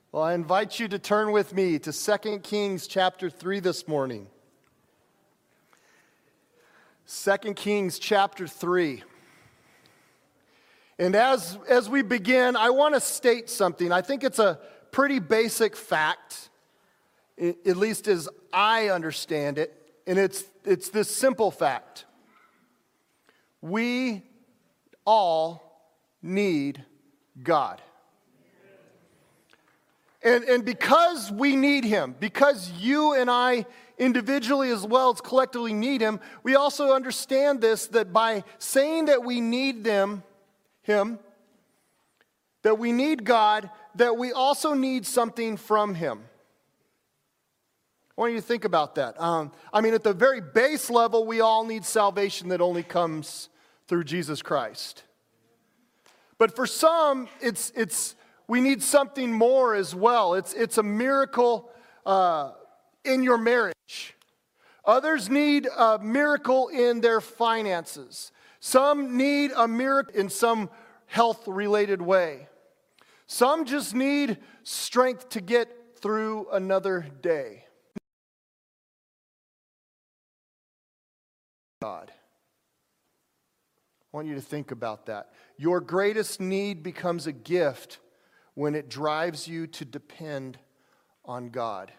Well, I invite you to turn with me to 2 Kings chapter 3 this morning. 2 Kings chapter 3. And as we begin, I want to state something. I think it's a pretty basic fact, at least as I understand it, and it's this simple fact. We all need God. And because we need Him, because you and I individually as well as collectively need Him, we also understand this, that by saying that we need Him, that we need God, that we also need something from Him. I want you to think about that. At the very base level, we all need salvation that only comes through Jesus Christ. But for some, we need something more as well. It's a miracle in your marriage. Others need a miracle in their finances. Some need a miracle in some health-related way. Some just need strength to get through another day. God. I want you to think about that. Your greatest need becomes a gift when it drives you to depend on God.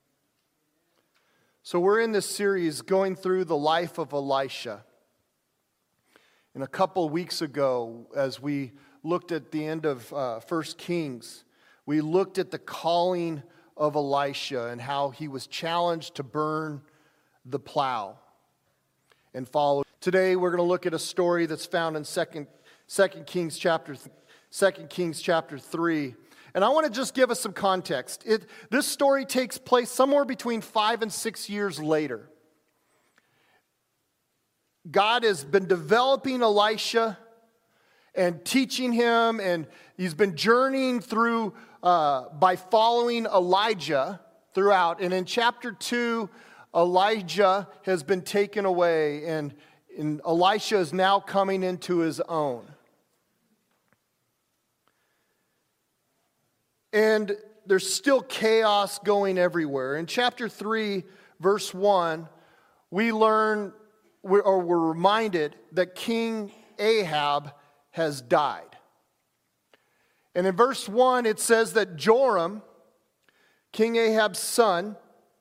So we're in this series going through the life of Elisha. And a couple of weeks ago, as we looked at the end of 1 Kings, we looked at the calling of Elisha and how he was challenged to burn the plow and follow. Today we're going to look at a story that's found in 2 Kings chapter 3. And I want to just give us some context. This story takes place somewhere between 5 and 6 years later. God has been developing Elisha and teaching him, and he's been journeying through by following Elijah throughout. And in chapter 2, Elijah has been taken away, and Elisha is now coming into his own. And there's still chaos going everywhere. In chapter 3, verse 1, we're reminded that King Ahab has died. And in verse 1, it says that Joram, King Ahab's son,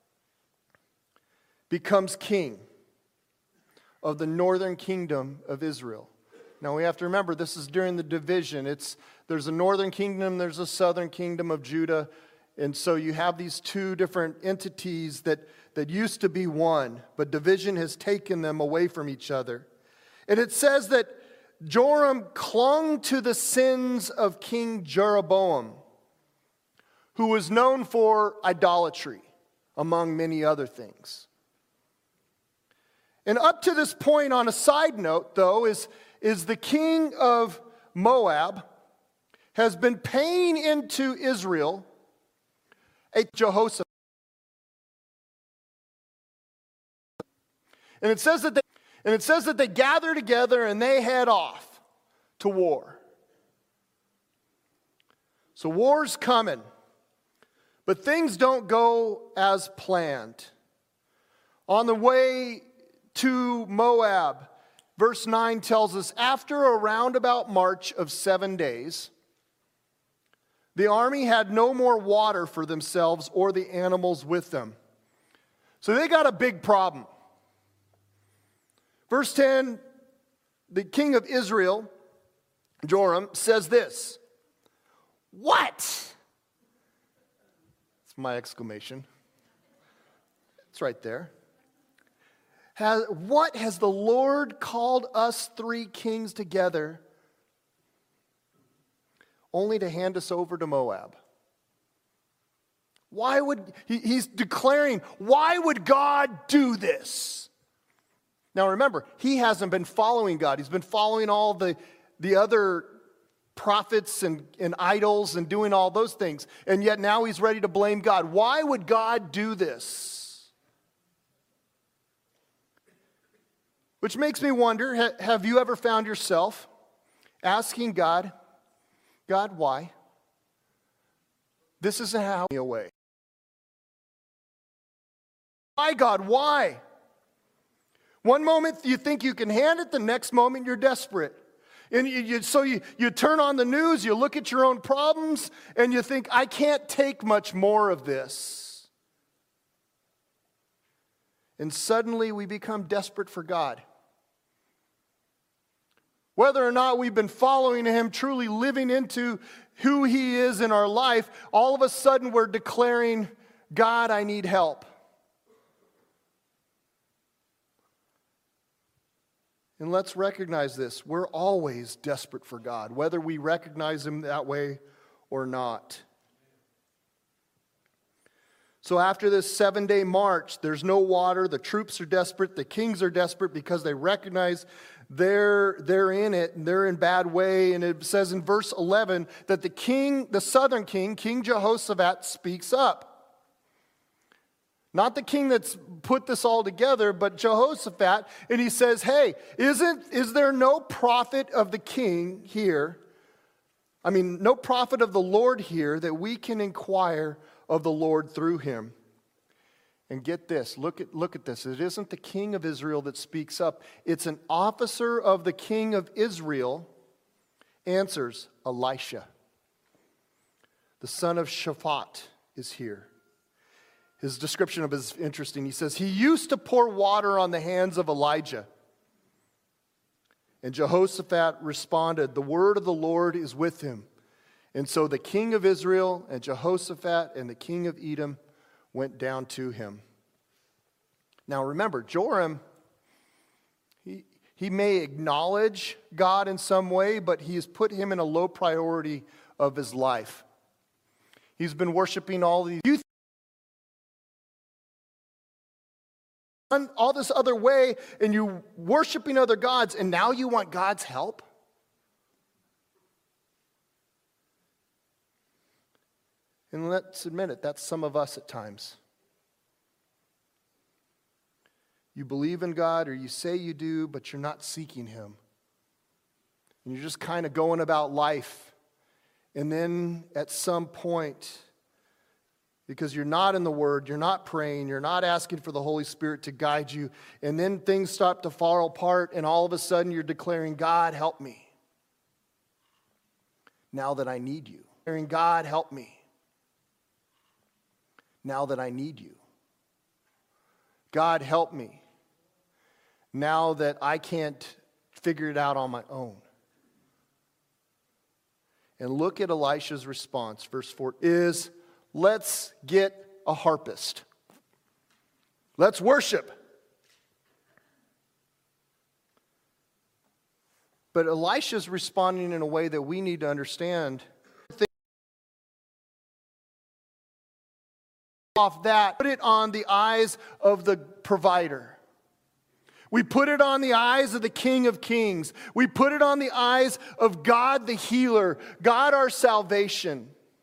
becomes king of the northern kingdom of Israel. Now we have to remember, this is during the division. There's a northern kingdom, there's a southern kingdom of Judah. And so you have these two different entities that used to be one, but division has taken them away from each other. And it says that Joram clung to the sins of King Jeroboam, who was known for idolatry, among many other things. And up to this point, on a side note, though, is the king of Moab has been paying into Israel a Jehoshaphat. And it says that they gather together and they head off to war. So war's coming, but things don't go as planned. On the way to Moab, verse 9 tells us, after a roundabout march of 7 days, the army had no more water for themselves or the animals with them. So they got a big problem. Verse 10, the king of Israel, Joram, says this. What? It's my exclamation. It's right there. What has the Lord called us three kings together only to hand us over to Moab? He's declaring, why would God do this? Now remember, he hasn't been following God. He's been following all the other prophets and idols and doing all those things. And yet now he's ready to blame God. Why would God do this? Which makes me wonder, have you ever found yourself asking God, why? This isn't how we away. Why, God? Why? One moment you think you can handle it, the next moment you're desperate. And so you turn on the news, you look at your own problems, and you think, I can't take much more of this. And suddenly we become desperate for God. Whether or not we've been following Him, truly living into who He is in our life, all of a sudden we're declaring, God, I need help. And let's recognize this. We're always desperate for God, whether we recognize Him that way or not. So after this 7-day march, there's no water. The troops are desperate. The kings are desperate because they recognize they're in it and they're in bad way. And it says in verse 11 that the southern king, King Jehoshaphat, speaks up. Not the king that's put this all together, but Jehoshaphat. And he says, hey, is there no prophet of the king here? I mean, no prophet of the Lord here that we can inquire of the Lord through him. And get this, look at this. It isn't the king of Israel that speaks up. It's an officer of the king of Israel answers, Elisha. The son of Shaphat is here. His description of it is interesting. He says, he used to pour water on the hands of Elijah. And Jehoshaphat responded, the word of the Lord is with him. And so the king of Israel and Jehoshaphat and the king of Edom went down to him. Now remember, Joram, he may acknowledge God in some way, but he has put him in a low priority of his life. He's been worshiping all these youth, all this other way, and you worshiping other gods, and now you want God's help? And let's admit it, that's some of us at times. You believe in God, or you say you do, but you're not seeking Him. And you're just kind of going about life. And then at some point, because you're not in the Word, you're not praying, you're not asking for the Holy Spirit to guide you, and then things start to fall apart, and all of a sudden you're declaring, God, help me. Now that I need you. Declaring, God, help me. Now that I need you. God, help me. Now that I can't figure it out on my own. And look at Elisha's response. Verse 4 is, let's get a harpist. Let's worship. But Elisha's responding in a way that we need to understand. Off that, put it on the eyes of the provider. We put it on the eyes of the King of Kings. We put it on the eyes of God the healer, God our salvation,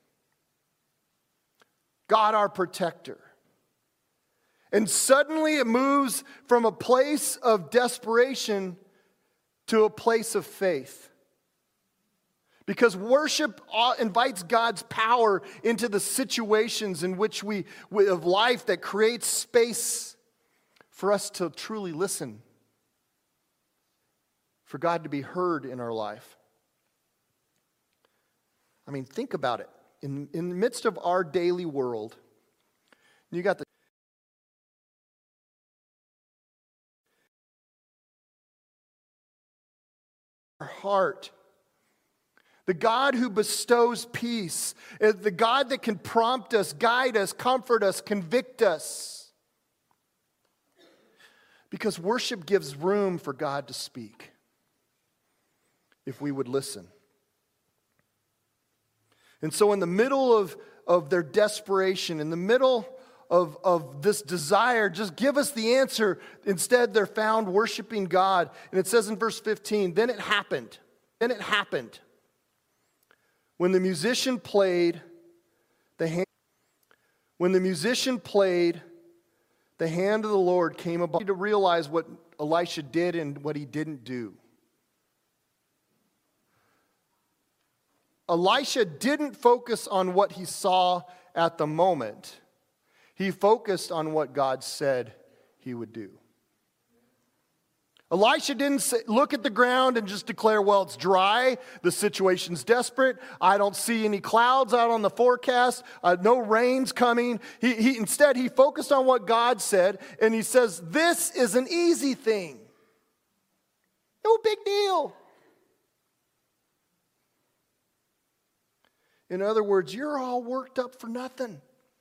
God our protector. And suddenly it moves from a place of desperation to a place of faith. Because worship invites God's power into the situations in which of life that creates space for us to truly listen, for God to be heard in our life. I mean, think about it. In the midst of our daily world, you got our heart. The God who bestows peace, the God that can prompt us, guide us, comfort us, convict us. Because worship gives room for God to speak, if we would listen. And so in the middle of their desperation, in the middle of this desire, just give us the answer. Instead, they're found worshiping God. And it says in verse 15, then it happened. When the musician played, the hand of the Lord came upon him. To realize what Elisha did and what he didn't do. Elisha didn't focus on what he saw at the moment. He focused on what God said he would do. Elisha didn't look at the ground and just declare, well, it's dry, the situation's desperate, I don't see any clouds out on the forecast, no rain's coming. Instead, he focused on what God said, and he says, this is an easy thing. No big deal. In other words, you're all worked up for nothing.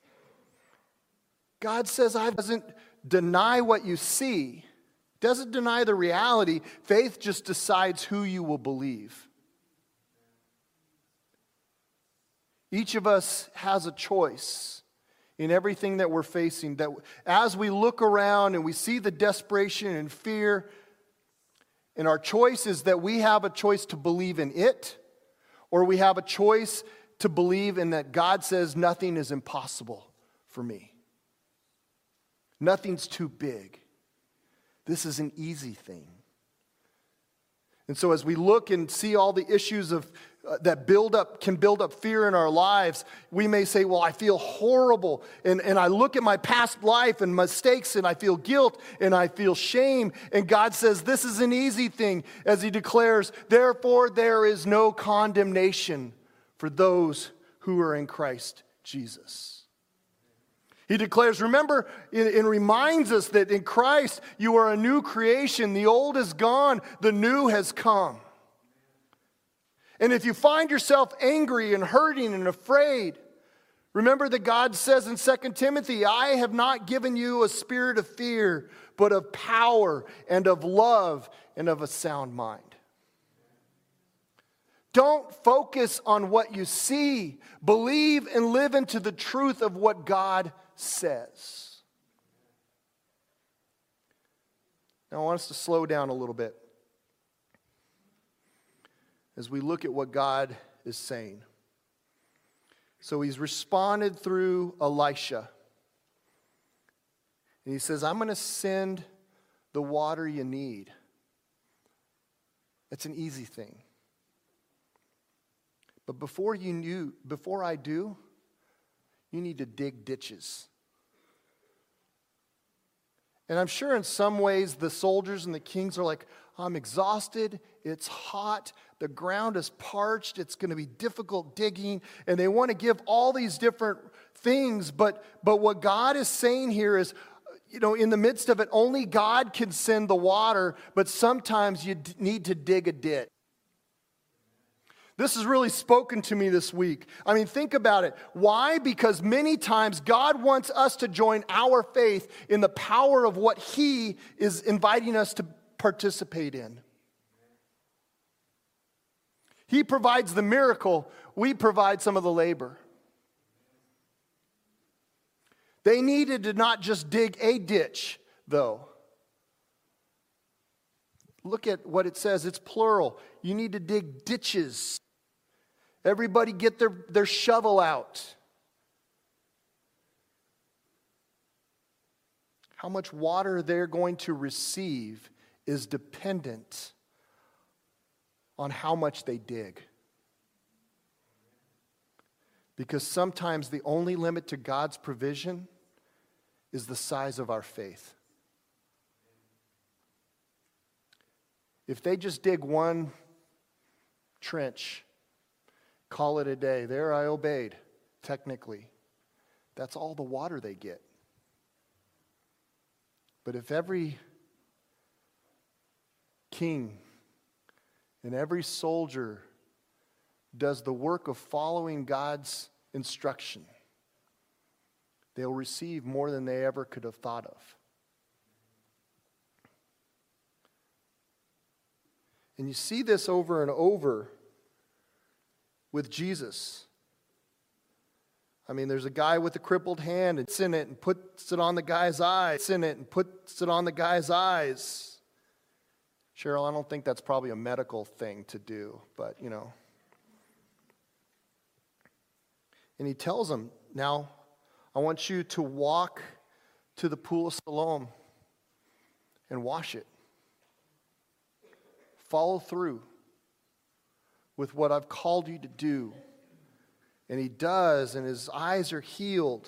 God says, I doesn't deny what you see. Doesn't deny the reality. Faith just decides who you will believe. Each of us has a choice in everything that we're facing. That as we look around and we see the desperation and fear, and our choice is that we have a choice to believe in it, or we have a choice to believe in that God says nothing is impossible for me. Nothing's too big. This is an easy thing. And so as we look and see all the issues of that can build up fear in our lives, we may say, well, I feel horrible. And I look at my past life and mistakes, and I feel guilt, and I feel shame. And God says, this is an easy thing, as he declares, therefore there is no condemnation for those who are in Christ Jesus. He declares, remember, it reminds us that in Christ you are a new creation. The old is gone, the new has come. And if you find yourself angry and hurting and afraid, remember that God says in 2 Timothy, I have not given you a spirit of fear, but of power and of love and of a sound mind. Don't focus on what you see. Believe and live into the truth of what God says. Now I want us to slow down a little bit as we look at what God is saying. So he's responded through Elisha. And he says, I'm going to send the water you need. It's an easy thing. But before I do, you need to dig ditches. And I'm sure in some ways the soldiers and the kings are like, I'm exhausted, it's hot, the ground is parched, it's going to be difficult digging, and they want to give all these different things, but what God is saying here is, in the midst of it, only God can send the water, but sometimes you need to dig a ditch. This has really spoken to me this week. I mean, think about it. Why? Because many times God wants us to join our faith in the power of what He is inviting us to participate in. He provides the miracle. We provide some of the labor. They needed to not just dig a ditch, though. Look at what it says. It's plural. You need to dig ditches. Everybody get their shovel out. How much water they're going to receive is dependent on how much they dig. Because sometimes the only limit to God's provision is the size of our faith. If they just dig one trench, call it a day. There I obeyed, technically. That's all the water they get. But if every king and every soldier does the work of following God's instruction, they'll receive more than they ever could have thought of. And you see this over and over with Jesus. I mean, there's a guy with a crippled hand, and it's in it and puts it on the guy's eyes. It's in it and puts it on the guy's eyes. Cheryl, I don't think that's probably a medical thing to do, but And he tells him, now, I want you to walk to the pool of Siloam and wash it. Follow through. with what I've called you to do. And he does, and his eyes are healed.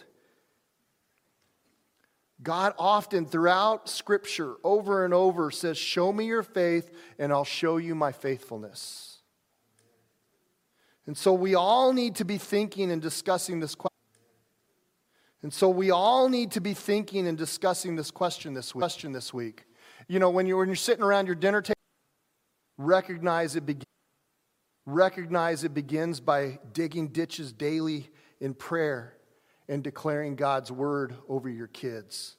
God often throughout Scripture, over and over, says, show me your faith, and I'll show you my faithfulness. And so we all need to be thinking and discussing this question. This week. You know, when you're sitting around your dinner table, recognize it begins by digging ditches daily in prayer and declaring God's word over your kids.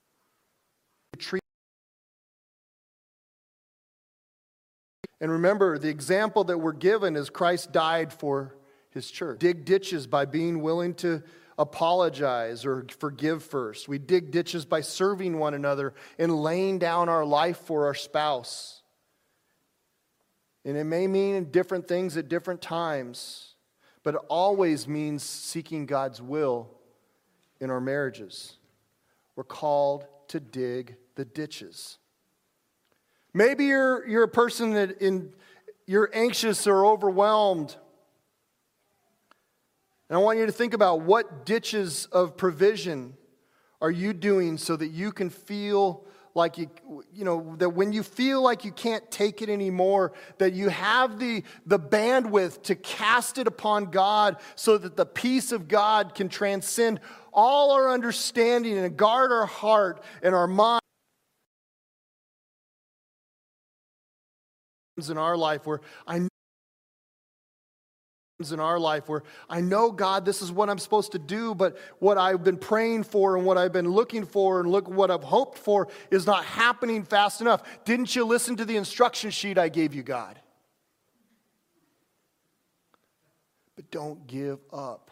And remember, the example that we're given is Christ died for his church. Dig ditches by being willing to apologize or forgive first. We dig ditches by serving one another and laying down our life for our spouse. And it may mean different things at different times, but it always means seeking God's will in our marriages. We're called to dig the ditches. Maybe you're a person that you're anxious or overwhelmed. And I want you to think about what ditches of provision are you doing so that you can feel like that when you feel like you can't take it anymore, that you have the bandwidth to cast it upon God so that the peace of God can transcend all our understanding and guard our heart and our mind. In our life where I know, God, this is what I'm supposed to do, but what I've been praying for and what I've been looking for and look what I've hoped for is not happening fast enough. Didn't you listen to the instruction sheet I gave you, God? But don't give up.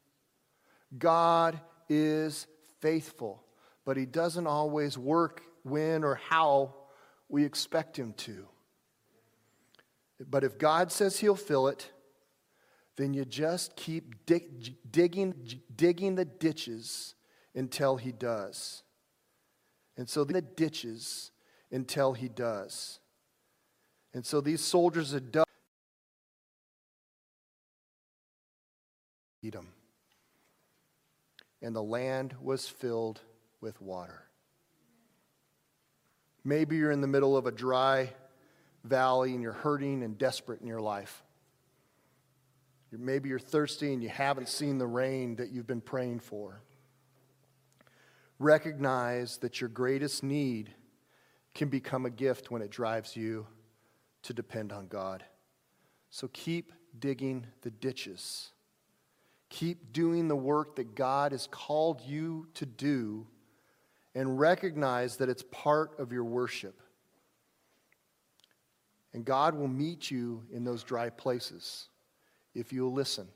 God is faithful, but he doesn't always work when or how we expect him to. But if God says he'll fill it, then you just keep digging the ditches until he does. And so the ditches until he does. And so these soldiers had dug Edom. And the land was filled with water. Maybe you're in the middle of a dry valley and you're hurting and desperate in your life. Maybe you're thirsty and you haven't seen the rain that you've been praying for. Recognize that your greatest need can become a gift when it drives you to depend on God. So keep digging the ditches. Keep doing the work that God has called you to do, and recognize that it's part of your worship. And God will meet you in those dry places if you'll listen.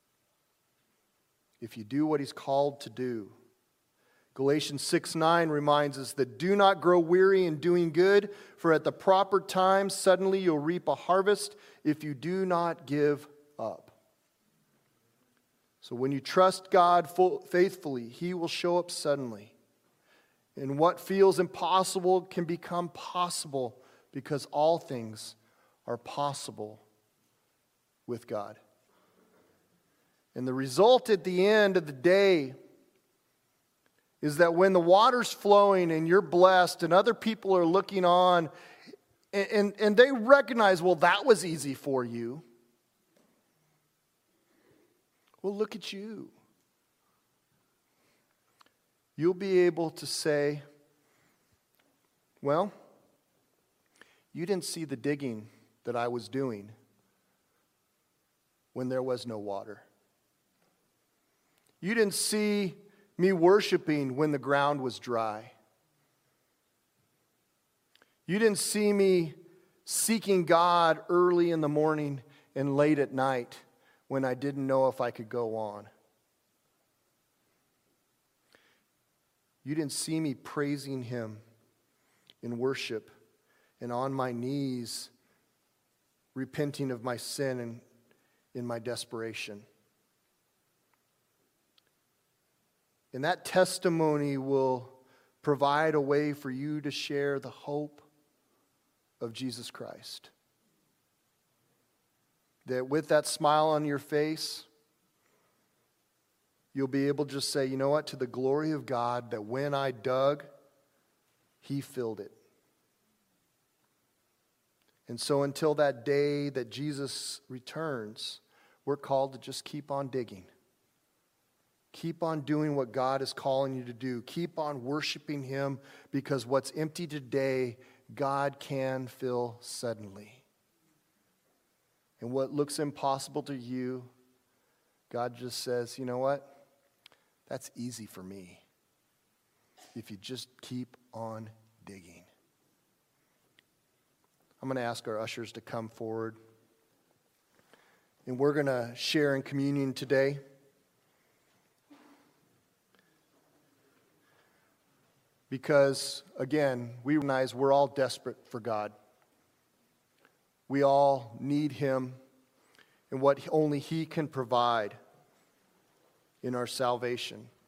If you do what he's called to do. Galatians 6:9 reminds us that do not grow weary in doing good, for at the proper time suddenly you'll reap a harvest if you do not give up. So when you trust God faithfully, he will show up suddenly. And what feels impossible can become possible, because all things are possible with God. And the result at the end of the day is that when the water's flowing and you're blessed and other people are looking on and they recognize, well, that was easy for you. Well, look at you. You'll be able to say, well, you didn't see the digging that I was doing when there was no water. You didn't see me worshiping when the ground was dry. You didn't see me seeking God early in the morning and late at night when I didn't know if I could go on. You didn't see me praising him in worship and on my knees, repenting of my sin and in my desperation. And that testimony will provide a way for you to share the hope of Jesus Christ. that with that smile on your face, you'll be able to just say, you know what, to the glory of God, that when I dug, He filled it. And so until that day that Jesus returns, we're called to just keep on digging. Keep on doing what God is calling you to do. Keep on worshiping Him, because what's empty today, God can fill suddenly. And what looks impossible to you, God just says, you know what? That's easy for me if you just keep on digging. I'm going to ask our ushers to come forward. And we're going to share in communion today. Because, again, we recognize we're all desperate for God. We all need Him and what only He can provide in our salvation.